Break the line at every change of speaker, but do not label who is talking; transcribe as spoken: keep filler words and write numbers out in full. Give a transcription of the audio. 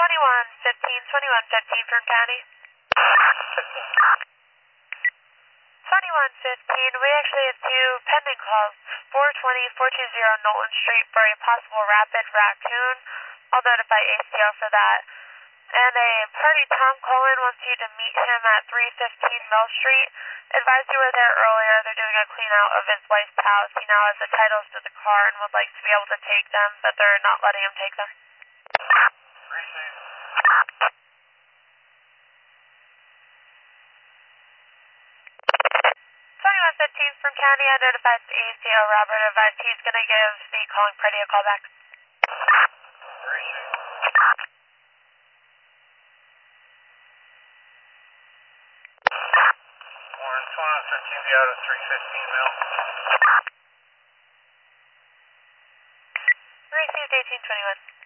twenty-one fifteen, twenty-one fifteen from County. twenty-one fifteen, we actually have two pending calls, four twenty, four twenty Knowlton Street for a possible rapid raccoon. I'll notify A C L for that. And a party Tom Cullen wants you to meet him at three fifteen Mill Street. Advised you were there earlier. They're doing a clean out of his wife's house. He now has the titles to the car and would like to be able to take them, but they're not letting him take them. twenty-one fifteen from County, I notified the A C O Robert, advised he's going to give the calling party a call back.
twenty-one fifteen, be out of three fifteen Mill.
Received eighteen twenty-one.